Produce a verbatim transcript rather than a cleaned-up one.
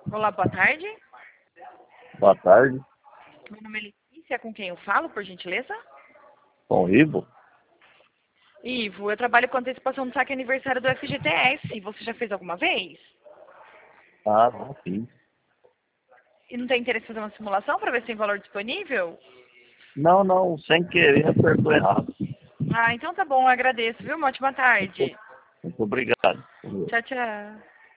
Olá, boa tarde. Boa tarde. Meu nome é Letícia, com quem eu falo, por gentileza? Com o Ivo? Ivo, eu trabalho com antecipação do saque aniversário do F G T S. Você já fez alguma vez? Ah, não, sim. E não tem interesse em fazer uma simulação para ver se tem valor disponível? Não, não, sem querer apertou errado. Ah, então tá bom, eu agradeço, viu? Uma ótima tarde. Muito obrigado. Tchau, tchau.